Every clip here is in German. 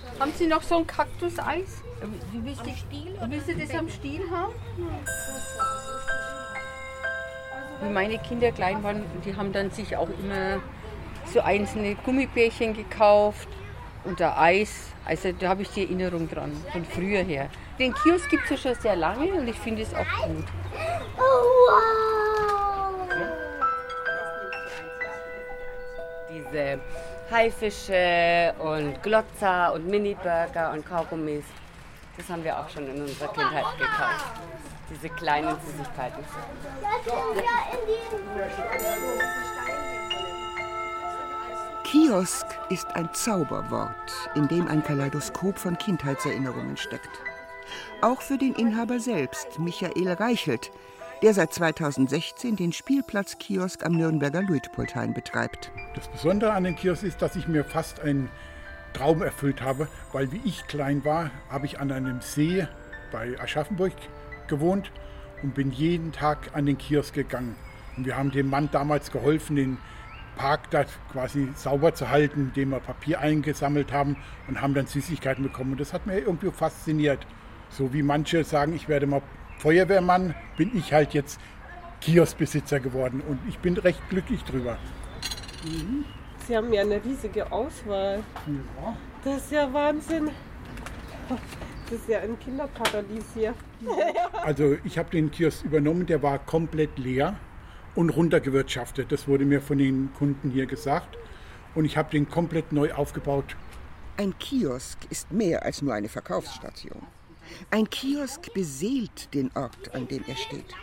Haben Sie noch so ein Kaktuseis? Willst du das am Stiel haben? Wie meine Kinder klein waren, die haben dann sich auch immer so einzelne Gummibärchen gekauft und da Eis. Also da habe ich die Erinnerung dran, von früher her. Den Kiosk gibt es ja schon sehr lange und ich finde es auch gut. Oh, wow! Diese Haifische und Glotzer und Mini-Burger und Kaugummis, das haben wir auch schon in unserer Kindheit gekauft. Diese kleinen Süßigkeiten. Kiosk ist ein Zauberwort, in dem ein Kaleidoskop von Kindheitserinnerungen steckt. Auch für den Inhaber selbst, Michael Reichelt, der seit 2016 den Spielplatzkiosk am Nürnberger Luitpoldhain betreibt. Das Besondere an dem Kiosk ist, dass ich mir fast einen Traum erfüllt habe, weil wie ich klein war, habe ich an einem See bei Aschaffenburg gewohnt und bin jeden Tag an den Kiosk gegangen. Und wir haben dem Mann damals geholfen, den Park da quasi sauber zu halten, indem wir Papier eingesammelt haben und haben dann Süßigkeiten bekommen. Und das hat mir irgendwie fasziniert. So wie manche sagen, ich werde mal Feuerwehrmann, bin ich halt jetzt Kioskbesitzer geworden und ich bin recht glücklich drüber. Sie haben ja eine riesige Auswahl. Ja. Das ist ja Wahnsinn. Das ist ja ein Kinderparadies hier. Also ich habe den Kiosk übernommen, der war komplett leer und runtergewirtschaftet. Das wurde mir von den Kunden hier gesagt und ich habe den komplett neu aufgebaut. Ein Kiosk ist mehr als nur eine Verkaufsstation. Ein Kiosk beseelt den Ort, an dem er steht.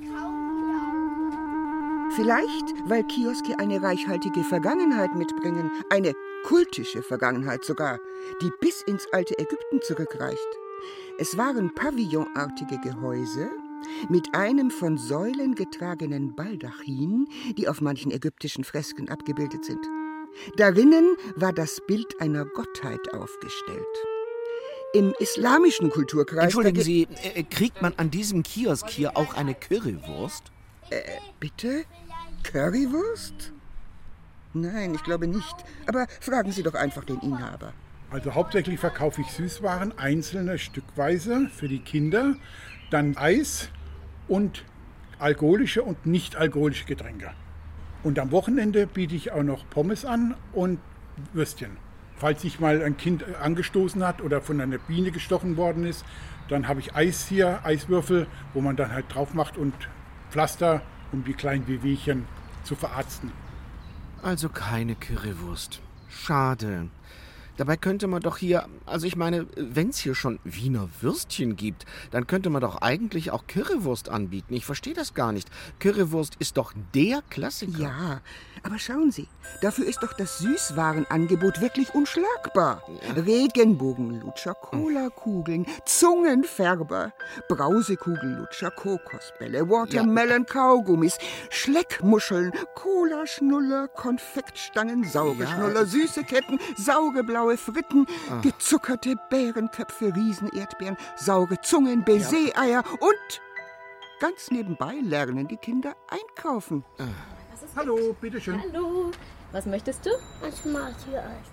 Vielleicht, weil Kioske eine reichhaltige Vergangenheit mitbringen, eine kultische Vergangenheit sogar, die bis ins alte Ägypten zurückreicht. Es waren pavillonartige Gehäuse mit einem von Säulen getragenen Baldachin, die auf manchen ägyptischen Fresken abgebildet sind. Darin war das Bild einer Gottheit aufgestellt. Im islamischen Kulturkreis... Entschuldigen Sie, kriegt man an diesem Kiosk hier auch eine Currywurst? Bitte? Currywurst? Nein, ich glaube nicht. Aber fragen Sie doch einfach den Inhaber. Also hauptsächlich verkaufe ich Süßwaren, einzelne stückweise für die Kinder, dann Eis und alkoholische und nicht alkoholische Getränke. Und am Wochenende biete ich auch noch Pommes an und Würstchen. Falls sich mal ein Kind angestoßen hat oder von einer Biene gestochen worden ist, dann habe ich Eis hier, Eiswürfel, wo man dann halt drauf macht und Pflaster, um die kleinen Wehwehchen zu verarzten. Also keine Currywurst. Schade. Dabei könnte man doch hier, also ich meine, wenn es hier schon Wiener Würstchen gibt, dann könnte man doch eigentlich auch Currywurst anbieten. Ich verstehe das gar nicht. Currywurst ist doch der Klassiker. Ja, aber schauen Sie, dafür ist doch das Süßwarenangebot wirklich unschlagbar. Ja. Regenbogenlutscher, Cola-Kugeln, Zungenfärber, Brausekugellutscher, Kokosbälle, Watermelon-Kaugummis, Schleckmuscheln, Cola-Schnuller, Konfektstangen, Saugeschnuller, süße Ketten, saure blaue Fritten, gezuckerte Bärenköpfe, Riesenerdbeeren, saure Zungen, Baiser-Eier und ganz nebenbei lernen die Kinder einkaufen. Hallo, bitteschön. Hallo, was möchtest du? Ein Smarties-Eis.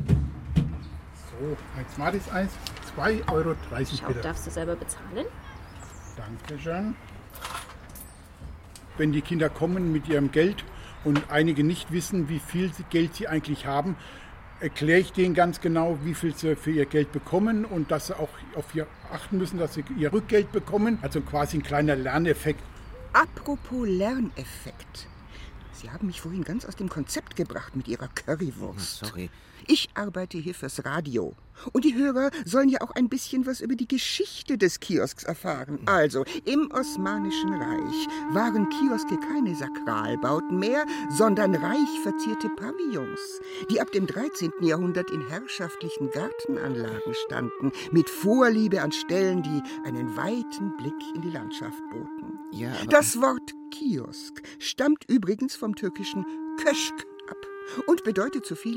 So, ein Smarties-Eis, 2,30 Euro bitte. Darfst du selber bezahlen? Dankeschön. Wenn die Kinder kommen mit ihrem Geld und einige nicht wissen, wie viel Geld sie eigentlich haben, erkläre ich denen ganz genau, wie viel sie für ihr Geld bekommen und dass sie auch auf ihr achten müssen, dass sie ihr Rückgeld bekommen. Also quasi ein kleiner Lerneffekt. Apropos Lerneffekt. Sie haben mich vorhin ganz aus dem Konzept gebracht mit Ihrer Currywurst. Sorry. Ich arbeite hier fürs Radio. Und die Hörer sollen ja auch ein bisschen was über die Geschichte des Kiosks erfahren. Also, im Osmanischen Reich waren Kioske keine Sakralbauten mehr, sondern reich verzierte Pavillons, die ab dem 13. Jahrhundert in herrschaftlichen Gartenanlagen standen, mit Vorliebe an Stellen, die einen weiten Blick in die Landschaft boten. Ja, aber Das Wort Kiosk stammt übrigens vom türkischen Köşk ab und bedeutet so viel wie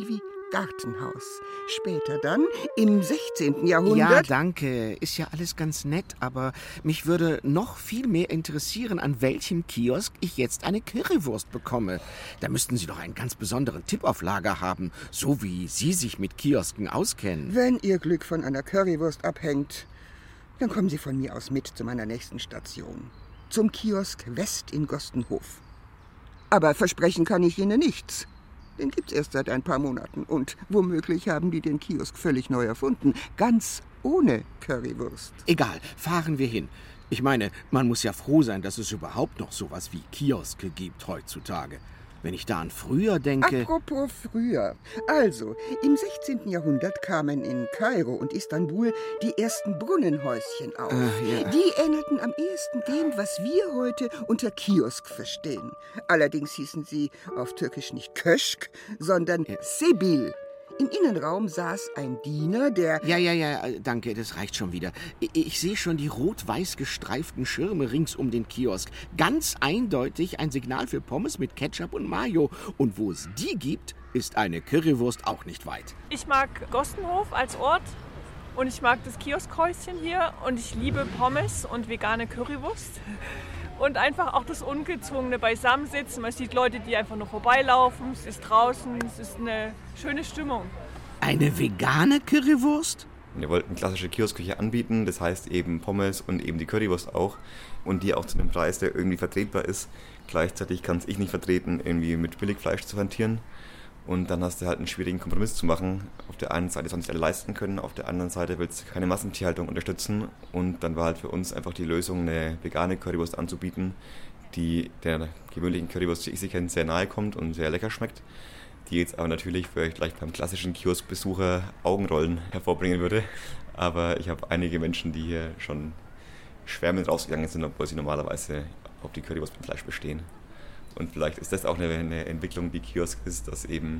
Gartenhaus. Später dann, im 16. Jahrhundert... Ja, danke. Ist ja alles ganz nett, aber mich würde noch viel mehr interessieren, an welchem Kiosk ich jetzt eine Currywurst bekomme. Da müssten Sie doch einen ganz besonderen Tipp auf Lager haben, so wie Sie sich mit Kiosken auskennen. Wenn Ihr Glück von einer Currywurst abhängt, dann kommen Sie von mir aus mit zu meiner nächsten Station. Zum Kiosk West in Gostenhof. Aber versprechen kann ich Ihnen nichts. Den gibt's erst seit ein paar Monaten. Und womöglich haben die den Kiosk völlig neu erfunden. Ganz ohne Currywurst. Egal, fahren wir hin. Ich meine, man muss ja froh sein, dass es überhaupt noch sowas wie Kioske gibt heutzutage. Wenn ich da an früher denke... Apropos früher. Also, im 16. Jahrhundert kamen in Kairo und Istanbul die ersten Brunnenhäuschen auf. Ja. Die ähnelten am ehesten dem, was wir heute unter Kiosk verstehen. Allerdings hießen sie auf Türkisch nicht Köşk, sondern Sebil. Im Innenraum saß ein Diener, der... Ja, danke, das reicht schon wieder. Ich sehe schon die rot-weiß gestreiften Schirme rings um den Kiosk. Ganz eindeutig ein Signal für Pommes mit Ketchup und Mayo. Und wo es die gibt, ist eine Currywurst auch nicht weit. Ich mag Gostenhof als Ort und ich mag das Kioskhäuschen hier und ich liebe Pommes und vegane Currywurst. Und einfach auch das ungezwungene Beisammensitzen. Man sieht Leute, die einfach nur vorbeilaufen. Es ist draußen, es ist eine schöne Stimmung. Eine vegane Currywurst? Wir wollten klassische Kioskküche anbieten, das heißt eben Pommes und eben die Currywurst auch. Und die auch zu einem Preis, der irgendwie vertretbar ist. Gleichzeitig kann es ich nicht vertreten, irgendwie mit Billigfleisch zu hantieren. Und dann hast du halt einen schwierigen Kompromiss zu machen. Auf der einen Seite sollen sich alle leisten können, auf der anderen Seite willst du keine Massentierhaltung unterstützen. Und dann war halt für uns einfach die Lösung, eine vegane Currywurst anzubieten, die der gewöhnlichen Currywurst, die ich sie kenne, sehr nahe kommt und sehr lecker schmeckt. Die jetzt aber natürlich vielleicht beim klassischen Kioskbesucher Augenrollen hervorbringen würde. Aber ich habe einige Menschen, die hier schon schwärmend rausgegangen sind, obwohl sie normalerweise auf die Currywurst mit Fleisch bestehen. Und vielleicht ist das auch eine Entwicklung, die Kiosk ist, dass eben,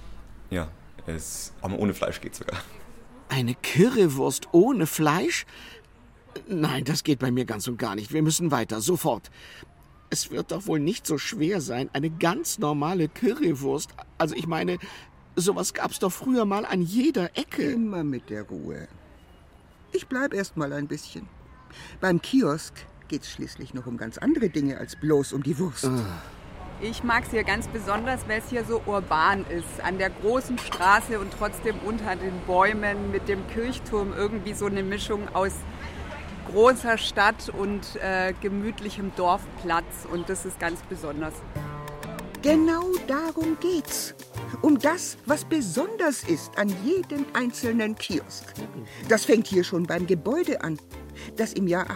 ja, es aber ohne Fleisch geht sogar. Eine Currywurst ohne Fleisch? Nein, das geht bei mir ganz und gar nicht. Wir müssen weiter, sofort. Es wird doch wohl nicht so schwer sein, eine ganz normale Currywurst. Also ich meine, sowas gab's doch früher mal an jeder Ecke. Immer mit der Ruhe. Ich bleib erst mal ein bisschen. Beim Kiosk geht's schließlich noch um ganz andere Dinge als bloß um die Wurst. Ich mag es hier ganz besonders, weil es hier so urban ist. An der großen Straße und trotzdem unter den Bäumen mit dem Kirchturm irgendwie so eine Mischung aus großer Stadt und gemütlichem Dorfplatz. Und das ist ganz besonders. Genau darum geht's. Um das, was besonders ist an jedem einzelnen Kiosk. Das fängt hier schon beim Gebäude an, das im Jahr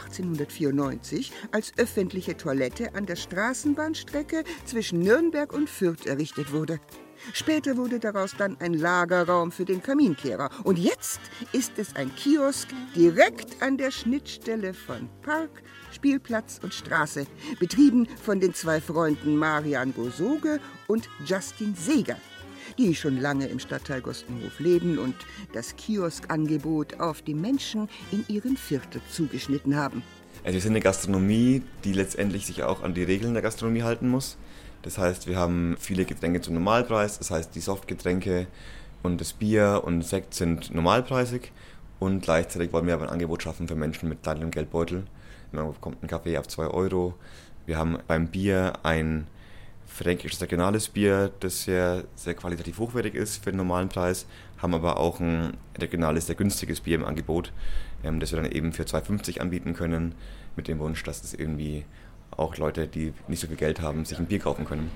1894 als öffentliche Toilette an der Straßenbahnstrecke zwischen Nürnberg und Fürth errichtet wurde. Später wurde daraus dann ein Lagerraum für den Kaminkehrer. Und jetzt ist es ein Kiosk direkt an der Schnittstelle von Park, Spielplatz und Straße, betrieben von den zwei Freunden Marian Gosoge und Justin Seeger, die schon lange im Stadtteil Gostenhof leben und das Kioskangebot auf die Menschen in ihren Viertel zugeschnitten haben. Also wir sind eine Gastronomie, die letztendlich sich auch an die Regeln der Gastronomie halten muss. Das heißt, wir haben viele Getränke zum Normalpreis, das heißt die Softgetränke und das Bier und Sekt sind normalpreisig und gleichzeitig wollen wir aber ein Angebot schaffen für Menschen mit kleinem Geldbeutel. Man bekommt einen Kaffee auf 2 €. Wir haben beim Bier ein fränkisches regionales Bier, das sehr, sehr qualitativ hochwertig ist für den normalen Preis, haben aber auch ein regionales, sehr günstiges Bier im Angebot, das wir dann eben für 2,50 € anbieten können, mit dem Wunsch, dass es irgendwie auch Leute, die nicht so viel Geld haben, sich ein Bier kaufen können.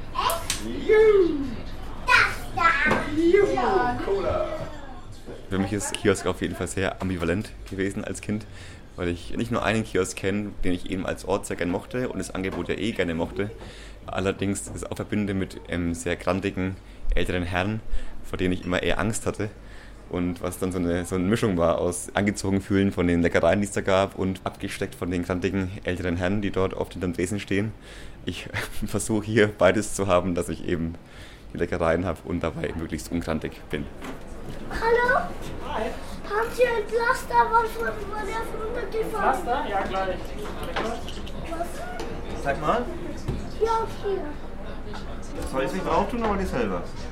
Für mich ist Kiosk auf jeden Fall sehr ambivalent gewesen als Kind, weil ich nicht nur einen Kiosk kenne, den ich eben als Ort sehr gerne mochte und das Angebot ja gerne mochte. Allerdings das auch verbinde mit sehr grantigen älteren Herren, vor denen ich immer eher Angst hatte. Und was dann so eine Mischung war aus angezogen fühlen von den Leckereien, die es da gab und abgesteckt von den grantigen älteren Herren, die dort oft hinterm Tresen stehen. Ich versuche hier beides zu haben, dass ich eben die Leckereien habe und dabei möglichst ungrantig bin. Hallo? Hi. Haben Sie ein Pflaster, was von der runtergefallen? Pflaster? Ja, gleich. Was? Sag mal. Ja, hier. Soll ich es nicht drauf tun oder die selber?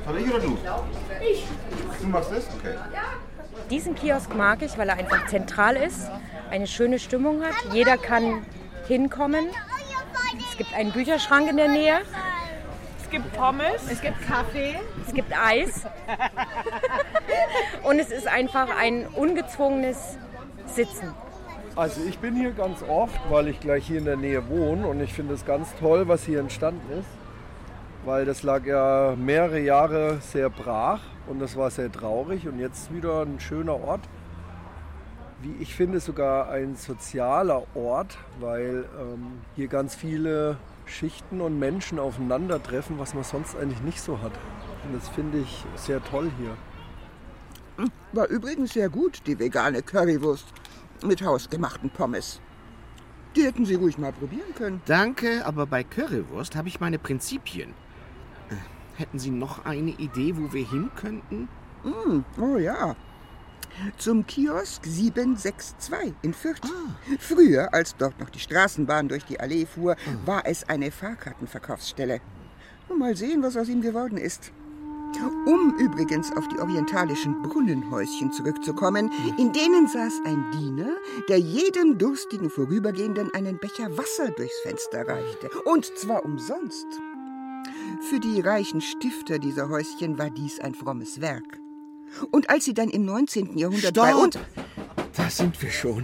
Soll ich oder du? Ich. Du machst das? Okay. Diesen Kiosk mag ich, weil er einfach zentral ist, eine schöne Stimmung hat. Jeder kann hinkommen. Es gibt einen Bücherschrank in der Nähe. Es gibt Pommes. Es gibt Kaffee. Es gibt Eis. Und es ist einfach ein ungezwungenes Sitzen. Also ich bin hier ganz oft, weil ich gleich hier in der Nähe wohne und ich finde es ganz toll, was hier entstanden ist. Weil das lag ja mehrere Jahre sehr brach und das war sehr traurig und jetzt wieder ein schöner Ort. Wie ich finde, sogar ein sozialer Ort, weil hier ganz viele Schichten und Menschen aufeinandertreffen, was man sonst eigentlich nicht so hat. Und das finde ich sehr toll hier. War übrigens sehr gut, die vegane Currywurst mit hausgemachten Pommes. Die hätten Sie ruhig mal probieren können. Danke, aber bei Currywurst habe ich meine Prinzipien. Hätten Sie noch eine Idee, wo wir hin könnten? Oh ja. Zum Kiosk 762 in Fürth. Früher, als dort noch die Straßenbahn durch die Allee fuhr, war es eine Fahrkartenverkaufsstelle. Mal sehen, was aus ihm geworden ist. Um übrigens auf die orientalischen Brunnenhäuschen zurückzukommen, in denen saß ein Diener, der jedem durstigen Vorübergehenden einen Becher Wasser durchs Fenster reichte. Und zwar umsonst. Für die reichen Stifter dieser Häuschen war dies ein frommes Werk. Und als sie dann im 19. Jahrhundert bei uns... Da sind wir schon.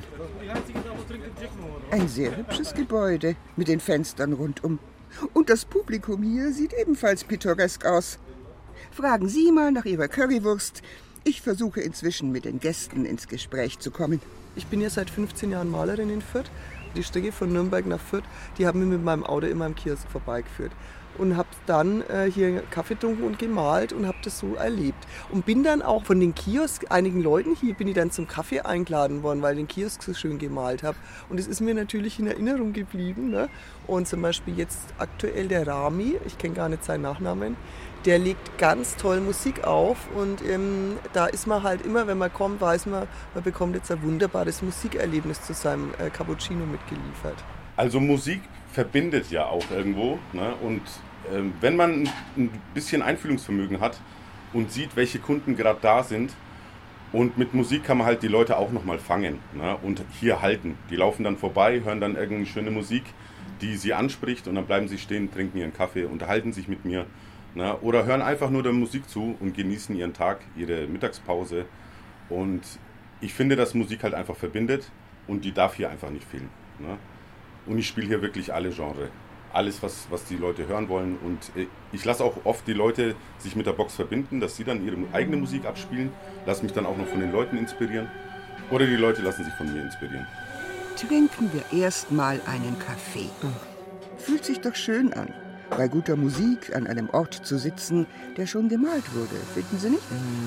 Ein sehr hübsches Gebäude mit den Fenstern rundum. Und das Publikum hier sieht ebenfalls pittoresk aus. Fragen Sie mal nach Ihrer Currywurst. Ich versuche inzwischen mit den Gästen ins Gespräch zu kommen. Ich bin ja seit 15 Jahren Malerin in Fürth. Die Strecke von Nürnberg nach Fürth, die haben wir mit meinem Auto immer am Kiosk vorbeigeführt. Und habe dann hier Kaffee getrunken und gemalt und habe das so erlebt. Und bin dann auch von den Kiosk, einigen Leuten hier, bin ich dann zum Kaffee eingeladen worden, weil ich den Kiosk so schön gemalt habe. Und es ist mir natürlich in Erinnerung geblieben. Ne? Und zum Beispiel jetzt aktuell der Rami, ich kenne gar nicht seinen Nachnamen, der legt ganz toll Musik auf. Und da ist man halt immer, wenn man kommt, weiß man, man bekommt jetzt ein wunderbares Musikerlebnis zu seinem Cappuccino mitgeliefert. Also Musik verbindet ja auch irgendwo, ne? Und wenn man ein bisschen Einfühlungsvermögen hat und sieht, welche Kunden gerade da sind, und mit Musik kann man halt die Leute auch nochmal fangen, ne? Und hier halten. Die laufen dann vorbei, hören dann irgendeine schöne Musik, die sie anspricht, und dann bleiben sie stehen, trinken ihren Kaffee, unterhalten sich mit mir, ne? Oder hören einfach nur der Musik zu und genießen ihren Tag, ihre Mittagspause. Und ich finde, dass Musik halt einfach verbindet und die darf hier einfach nicht fehlen, ne? Und ich spiele hier wirklich alle Genres. Alles, was die Leute hören wollen. Und ich lasse auch oft die Leute sich mit der Box verbinden, dass sie dann ihre eigene Musik abspielen. Lasse mich dann auch noch von den Leuten inspirieren. Oder die Leute lassen sich von mir inspirieren. Trinken wir erst mal einen Kaffee. Fühlt sich doch schön an, bei guter Musik an einem Ort zu sitzen, der schon gemalt wurde. Finden Sie nicht?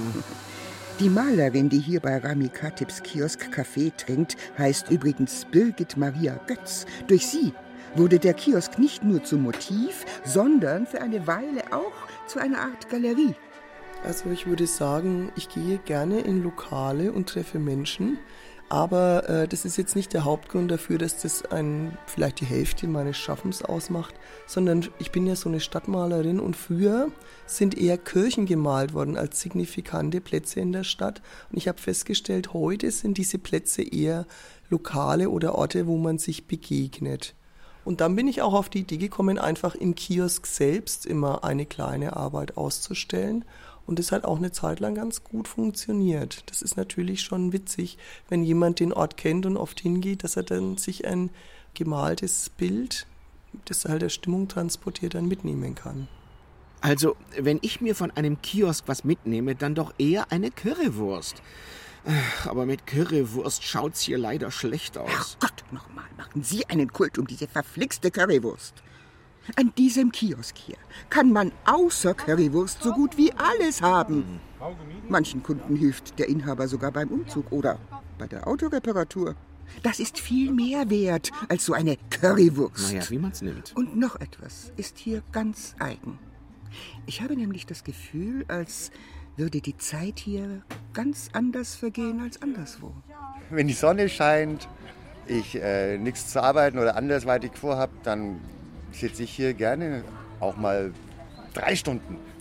Die Malerin, die hier bei Rami Katips Kiosk Kaffee trinkt, heißt übrigens Birgit Maria Götz. Durch sie wurde der Kiosk nicht nur zum Motiv, sondern für eine Weile auch zu einer Art Galerie. Also ich würde sagen, ich gehe gerne in Lokale und treffe Menschen, aber das ist jetzt nicht der Hauptgrund dafür, dass das vielleicht die Hälfte meines Schaffens ausmacht, sondern ich bin ja so eine Stadtmalerin und früher sind eher Kirchen gemalt worden als signifikante Plätze in der Stadt. Und ich habe festgestellt, heute sind diese Plätze eher Lokale oder Orte, wo man sich begegnet. Und dann bin ich auch auf die Idee gekommen, einfach im Kiosk selbst immer eine kleine Arbeit auszustellen. Und das hat auch eine Zeit lang ganz gut funktioniert. Das ist natürlich schon witzig, wenn jemand den Ort kennt und oft hingeht, dass er dann sich ein gemaltes Bild, das halt der Stimmung transportiert, dann mitnehmen kann. Also, wenn ich mir von einem Kiosk was mitnehme, dann doch eher eine Currywurst. Aber mit Currywurst schaut's hier leider schlecht aus. Ach Gott, nochmal, machen Sie einen Kult um diese verflixte Currywurst. An diesem Kiosk hier kann man außer Currywurst so gut wie alles haben. Manchen Kunden hilft der Inhaber sogar beim Umzug oder bei der Autoreparatur. Das ist viel mehr wert als so eine Currywurst. Naja, wie man's nimmt. Und noch etwas ist hier ganz eigen. Ich habe nämlich das Gefühl, als würde die Zeit hier ganz anders vergehen als anderswo. Wenn die Sonne scheint, ich nichts zu arbeiten oder andersweitig vorhabe, dann sitze ich hier gerne auch mal 3 Stunden.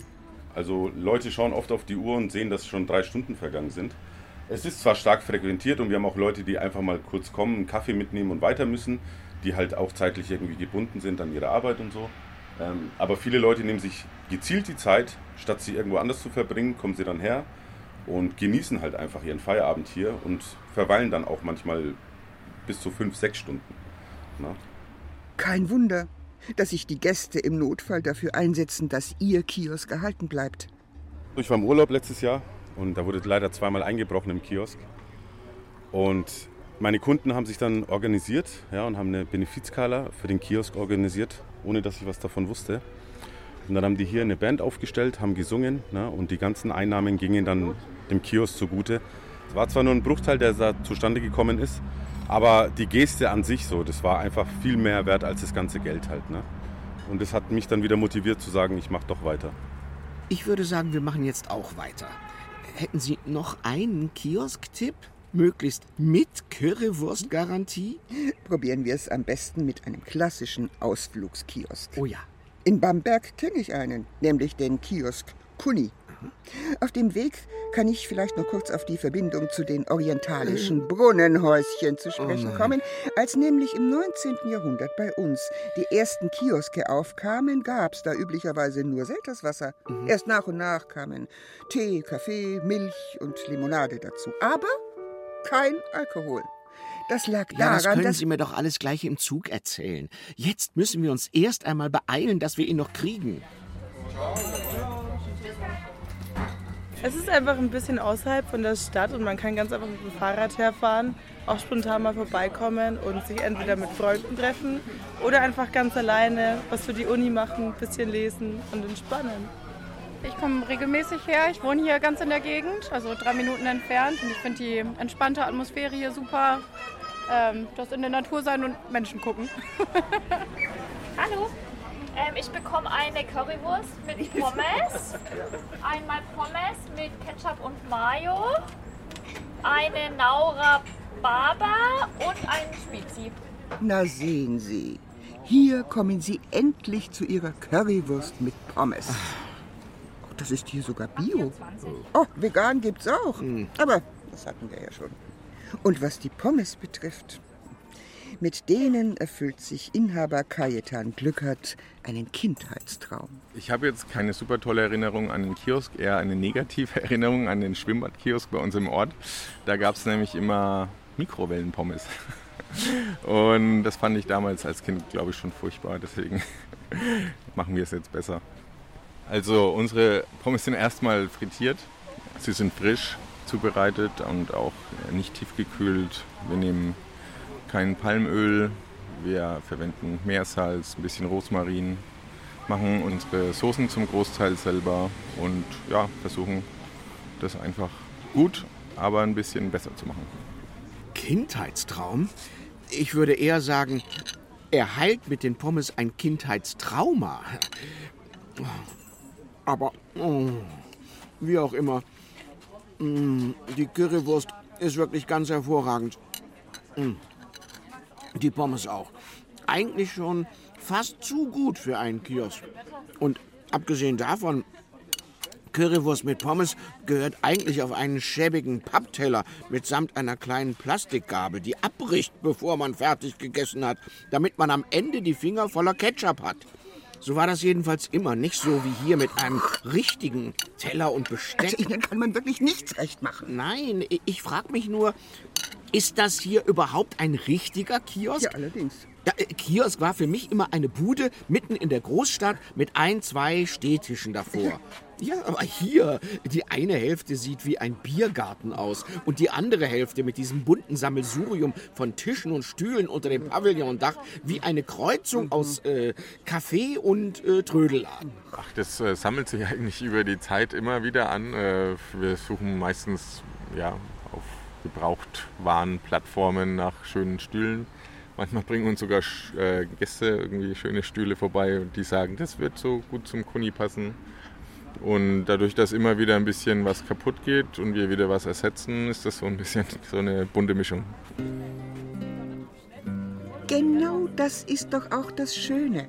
Also Leute schauen oft auf die Uhr und sehen, dass schon 3 Stunden vergangen sind. Es ist zwar stark frequentiert und wir haben auch Leute, die einfach mal kurz kommen, einen Kaffee mitnehmen und weiter müssen, die halt auch zeitlich irgendwie gebunden sind an ihre Arbeit und so. Aber viele Leute nehmen sich gezielt die Zeit, statt sie irgendwo anders zu verbringen, kommen sie dann her und genießen halt einfach ihren Feierabend hier und verweilen dann auch manchmal bis zu 5-6 Stunden. Na? Kein Wunder, dass sich die Gäste im Notfall dafür einsetzen, dass ihr Kiosk erhalten bleibt. Ich war im Urlaub letztes Jahr und da wurde leider 2-mal eingebrochen im Kiosk. Und meine Kunden haben sich dann organisiert, ja, und haben eine Benefizgala für den Kiosk organisiert, ohne dass ich was davon wusste. Und dann haben die hier eine Band aufgestellt, haben gesungen, ne, und die ganzen Einnahmen gingen dann dem Kiosk zugute. Es war zwar nur ein Bruchteil, der da zustande gekommen ist, aber die Geste an sich so, das war einfach viel mehr wert als das ganze Geld halt. Ne? Und das hat mich dann wieder motiviert zu sagen, ich mache doch weiter. Ich würde sagen, wir machen jetzt auch weiter. Hätten Sie noch einen Kiosk-Tipp? Möglichst mit Currywurst-Garantie? Probieren wir es am besten mit einem klassischen Ausflugskiosk. Oh ja. In Bamberg kenne ich einen, nämlich den Kiosk Kuni. Auf dem Weg kann ich vielleicht noch kurz auf die Verbindung zu den orientalischen Brunnenhäuschen zu sprechen kommen. Als nämlich im 19. Jahrhundert bei uns die ersten Kioske aufkamen, gab es da üblicherweise nur Selterswasser. Erst nach und nach kamen Tee, Kaffee, Milch und Limonade dazu. Aber kein Alkohol. Das lag daran, das können Sie mir doch alles gleich im Zug erzählen. Jetzt müssen wir uns erst einmal beeilen, dass wir ihn noch kriegen. Es ist einfach ein bisschen außerhalb von der Stadt und man kann ganz einfach mit dem Fahrrad herfahren, auch spontan mal vorbeikommen und sich entweder mit Freunden treffen oder einfach ganz alleine was für die Uni machen, ein bisschen lesen und entspannen. Ich komme regelmäßig her, ich wohne hier ganz in der Gegend, also 3 Minuten entfernt und ich finde die entspannte Atmosphäre hier super. Das in der Natur sein und Menschen gucken. Hallo. Ich bekomme eine Currywurst mit Pommes, einmal Pommes mit Ketchup und Mayo, eine Naura Baba und einen Spezi. Na sehen Sie, hier kommen Sie endlich zu Ihrer Currywurst mit Pommes. Oh, das ist hier sogar Bio. Oh, vegan gibt's auch. Aber das hatten wir ja schon. Und was die Pommes betrifft, mit denen erfüllt sich Inhaber Kajetan Glückert einen Kindheitstraum. Ich habe jetzt keine super tolle Erinnerung an den Kiosk, eher eine negative Erinnerung an den Schwimmbadkiosk bei uns im Ort. Da gab es nämlich immer Mikrowellenpommes. Und das fand ich damals als Kind, glaube ich, schon furchtbar. Deswegen machen wir es jetzt besser. Also unsere Pommes sind erstmal frittiert. Sie sind frisch zubereitet und auch nicht tiefgekühlt. Wir nehmen kein Palmöl, wir verwenden Meersalz, ein bisschen Rosmarin, machen unsere Soßen zum Großteil selber und ja, versuchen das einfach gut, aber ein bisschen besser zu machen. Kindheitstraum? Ich würde eher sagen, er heilt mit den Pommes ein Kindheitstrauma. Aber wie auch immer, die Currywurst ist wirklich ganz hervorragend. Die Pommes auch. Eigentlich schon fast zu gut für einen Kiosk. Und abgesehen davon, Currywurst mit Pommes gehört eigentlich auf einen schäbigen Pappteller mitsamt einer kleinen Plastikgabel, die abbricht, bevor man fertig gegessen hat, damit man am Ende die Finger voller Ketchup hat. So war das jedenfalls immer, nicht so wie hier mit einem richtigen Teller und Besteck. Also Ihnen kann man wirklich nichts recht machen. Nein, ich frage mich nur, ist das hier überhaupt ein richtiger Kiosk? Ja, allerdings. Ja, Kiosk war für mich immer eine Bude mitten in der Großstadt mit 1, 2 Stehtischen davor. Ja, aber hier, die eine Hälfte sieht wie ein Biergarten aus und die andere Hälfte mit diesem bunten Sammelsurium von Tischen und Stühlen unter dem Pavillondach wie eine Kreuzung aus Café und Trödelladen. Ach, das sammelt sich eigentlich über die Zeit immer wieder an. Wir suchen meistens auf Gebrauchtwarenplattformen nach schönen Stühlen. Manchmal bringen uns sogar Gäste irgendwie schöne Stühle vorbei und die sagen, das wird so gut zum Kuni passen. Und dadurch, dass immer wieder ein bisschen was kaputt geht und wir wieder was ersetzen, ist das so ein bisschen so eine bunte Mischung. Genau das ist doch auch das Schöne.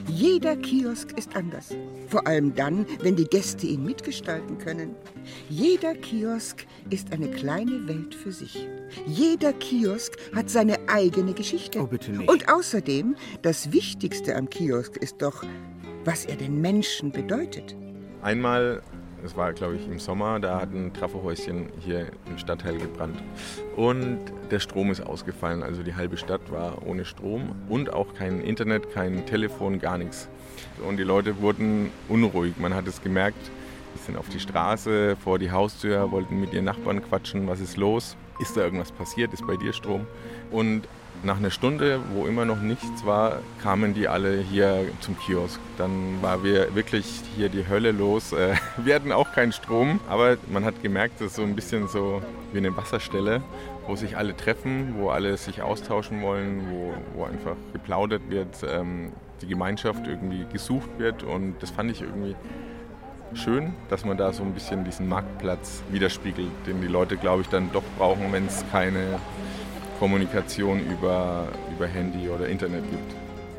Jeder Kiosk ist anders. Vor allem dann, wenn die Gäste ihn mitgestalten können. Jeder Kiosk ist eine kleine Welt für sich. Jeder Kiosk hat seine eigene Geschichte. Oh, bitte nicht. Und außerdem, das Wichtigste am Kiosk ist doch, was er den Menschen bedeutet. Einmal, das war glaube ich im Sommer, da hat ein Trafohäuschen hier im Stadtteil gebrannt. Und der Strom ist ausgefallen, also die halbe Stadt war ohne Strom und auch kein Internet, kein Telefon, gar nichts. Und die Leute wurden unruhig, man hat es gemerkt. Die sind auf die Straße, vor die Haustür, wollten mit ihren Nachbarn quatschen, was ist los? Ist da irgendwas passiert? Ist bei dir Strom? Und nach einer Stunde, wo immer noch nichts war, kamen die alle hier zum Kiosk. Dann war wirklich hier die Hölle los. Wir hatten auch keinen Strom, aber man hat gemerkt, das ist so ein bisschen so wie eine Wasserstelle, wo sich alle treffen, wo alle sich austauschen wollen, wo einfach geplaudert wird, die Gemeinschaft irgendwie gesucht wird. Und das fand ich irgendwie schön, dass man da so ein bisschen diesen Marktplatz widerspiegelt, den die Leute, glaube ich, dann doch brauchen, wenn es keine Kommunikation über Handy oder Internet gibt.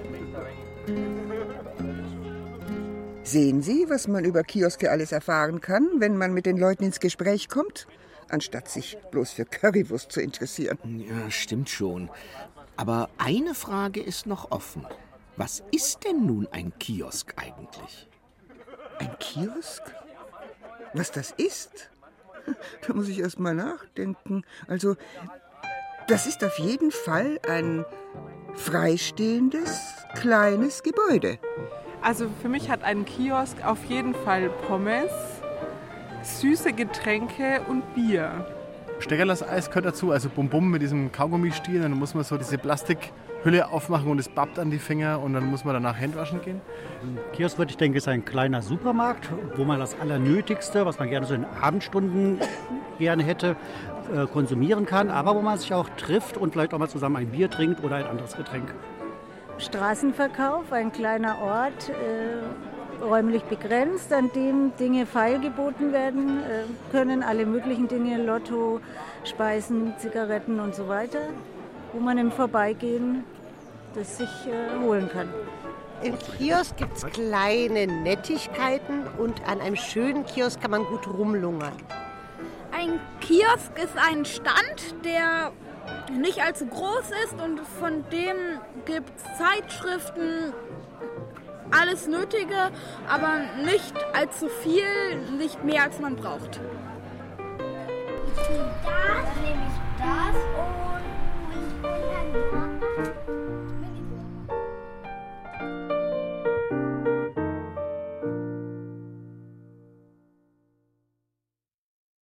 Sehen Sie, was man über Kioske alles erfahren kann, wenn man mit den Leuten ins Gespräch kommt, anstatt sich bloß für Currywurst zu interessieren? Ja, stimmt schon. Aber eine Frage ist noch offen. Was ist denn nun ein Kiosk eigentlich? Ein Kiosk? Was das ist? Da muss ich erst mal nachdenken. Also, das ist auf jeden Fall ein freistehendes, kleines Gebäude. Also für mich hat ein Kiosk auf jeden Fall Pommes, süße Getränke und Bier. Steckerlers Eis gehört dazu, also Bum-Bum mit diesem Kaugummistiel. Dann muss man so diese Plastikhülle aufmachen und es babbt an die Finger und dann muss man danach Händewaschen gehen. Ein Kiosk, würde ich denken, ist ein kleiner Supermarkt, wo man das Allernötigste, was man gerne so in Abendstunden gerne hätte, konsumieren kann, aber wo man sich auch trifft und vielleicht auch mal zusammen ein Bier trinkt oder ein anderes Getränk. Straßenverkauf, ein kleiner Ort, räumlich begrenzt, an dem Dinge feilgeboten werden können, alle möglichen Dinge, Lotto, Speisen, Zigaretten und so weiter, wo man im Vorbeigehen das sich holen kann. Im Kiosk gibt es kleine Nettigkeiten und an einem schönen Kiosk kann man gut rumlungern. Ein Kiosk ist ein Stand, der nicht allzu groß ist und von dem gibt es Zeitschriften, alles Nötige, aber nicht allzu viel, nicht mehr als man braucht. Ich nehme das und